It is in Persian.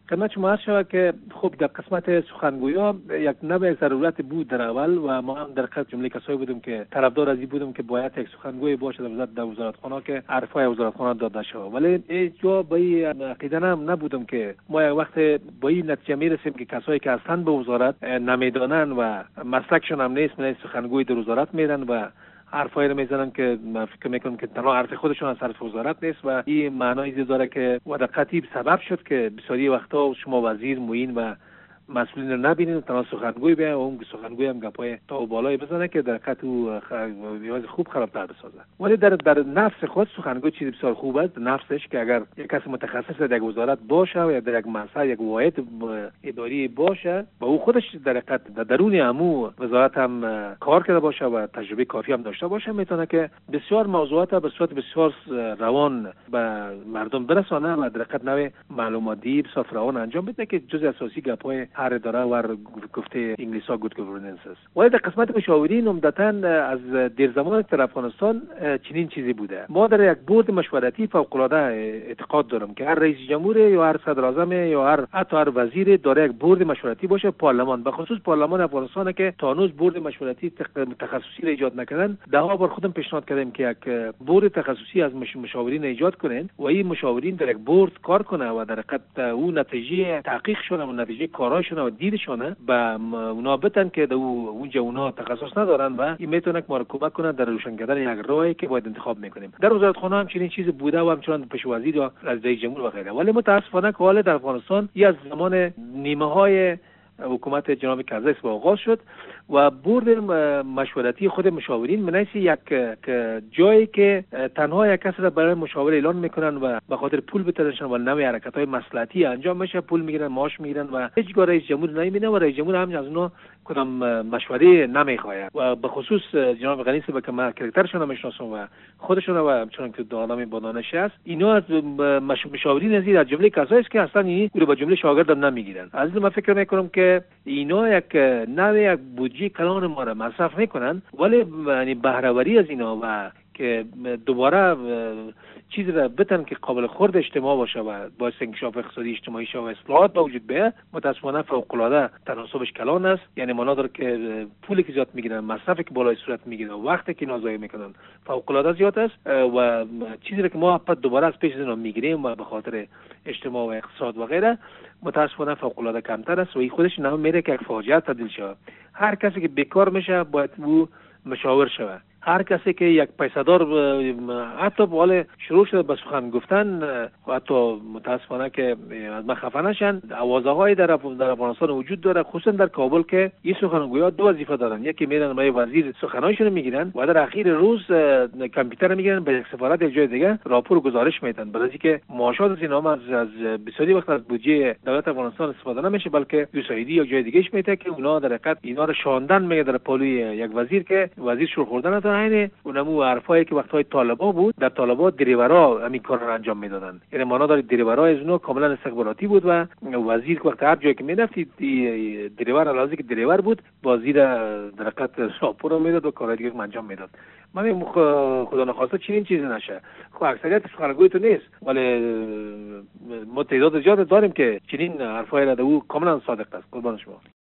خدمت شما عرض شود که خب در قسمت سخنگویی یک نوع ضرورت بود در اول و ما هم در قسمت جمله کسایی بودیم که طرفدار از این بودیم که باید یک سخنگوی باشه در وزارتخانه که حرفای وزارتخانه داده شود، ولی اینجا به این عقیده نبودم که ما یک وقت به این نتیجه میرسیم که کسایی که اصلا به وزارت نمیدانن و مسلکشون هم نیست من سخنگوی در وزارت میرن و حرفایی رو میزنن که من فکر میکنم که تنها حرف خودشون از حرف وزارت نیست و این معنای داره که و دقیقاً سبب شد که بسیاری وقتا شما وزیر معین و مسئولین رو نبینید تنها سخنگوی بیا و اون سخنگوی هم گپای تا و بالای بزنه که در قطع خوب خرابتر بسازه. ولی در نفس خود سخنگوی چیز بسیار خوب است، نفسش که اگر یک کس متخصص در یک وزارت باشه یا در یک مسئله یک واحد اداری باشه و او خودش در قطع در درون همو وزارت هم کار کرده باشه و تجربه کافی هم داشته باشه میتونه که بسیار موضوعات به صورت بسیار روان به مردم برسانه و در قطع نوع معلوماتی بسیار روان انجام بده که جزء اساسی گپای هر اداره و گفته انگلیسا گود گورننس است. ولی در قسمت مشاورین عمدتاً از دیر زمان در افغانستان چنین چیزی بوده. ما در یک بورد مشورتی فوق العاده اعتقاد دارم که هر رئیس جمهور یا هر صدر اعظم یا هر وزیر داره یک بورد مشورتی باشه. پارلمان به خصوص پارلمان افغانستان که تا هنوز بورد مشورتی تخصصی را ایجاد نکردن، دهها بار خودم پیشنهاد کردم که یک بورد تخصصی از مشاورین ایجاد کنن و این مشاورین در یک بورد کار کنه و در حقیقت اون نتیجه تحقیق شونه و نتیجه کاراشون و دیدشونه به اونا بتن که اونجا اونا تخصص ندارن و این میتونه ما رو کمک کنه در روشن کردن یک راهی که باید انتخاب میکنیم. در وزارتخانه هم چنین چیز بوده و همچنان پیش وزیر یا رئیس جمهور و غیره. ولی متاسفانه که حال در افغانستان از زمان نیمه های حکومت جناب کرزی با آغاز شد و بورد مشورتی خود مشاورین منیس یک جایی که تنها یک کس را برای مشاوره اعلان میکنن و به خاطر پول بترشن و نوع حرکت‌های مصلحتی انجام میشه، پول میگیرن، معاش میگیرن و هیچ رئیس جمهور نمیبینه و رئیس جمهور هم از اونها کدام مشوره نمیخواد و به خصوص جناب غنی صاحب که من کاراکترشون رو میشناسم و خودشون و چون که آدم با دانش است، اینا از مشاورین از جمله کسایی است که اصلا این رو به جمله شاگرد نمیگیرن. از من فکر میکنم که اینا یک نوع یک بودجه کلان ما را مصرف میکنن ولی یعنی بهره‌وری از اینا و که دوباره چیزی را بتن که قابل خورد اجتماع باشه و باعث انکشاف اقتصادی اجتماعی شه و اصلاحات به وجود بیاد متاسفانه فوق‌العاده تناسبش کلان است. یعنی معنا داره که پولی که زیاد میگیرن، مصرفی که بالای صورت میگیرن و وقتی که نازایی میکنن فوق‌العاده زیاد است و چیزی را که ما دوباره از پیش از اینا میگیریم و به خاطر اجتماع و اقتصاد و غیره متاسفانه فوق‌العاده کمتر است و این خودش نام میره که یک فاجعه تبدیل شه. هر کسی که بیکار میشه باید او مشاور شود. هر کسی که یک پیسه‌دار حتی بالا شروع شده به سخن گفتن و حتی متاسفانه که از ما خفه نشن، آوازه‌های در افغانستان وجود داره خصوصا در کابل که این سخنگویان دو وظیفه دارن، یکی میرن برای وزیر سخنانشون میگیرن و در اخیر روز کامپیوتر میگیرن به یک سفارت یک جای دیگه راپور گزارش میدن، برای اینکه معاشات از اینا از بسیاری وقت از بودجه دولت افغانستان استفاده نمیشه بلکه یوسایدی یا جای دیگهش میته که اونا در حقیقت اینا رو شاندن میگه در پالوی یک وزیر که وزیر شروع خوردن نداره. اونمو حرفایی که وقتهای طالبا بود در طالبا دریورا همین کار رو انجام میدادن، یعنی معنا داره دریورا از اونها کاملا استخباراتی بود و وزیر وقت هر جایی که میرفت دریور علاوه که دریور بود وزیر در حقیقت راپور میداد و کارهای دیگه انجام میداد. من خدا نخواسته چنین چیزی نشه. خب اکثریت سخنگوی تو نیست ولی ما تعداد زیاد داریم که چنین حرفای را او کاملا صادق است. قربان شما.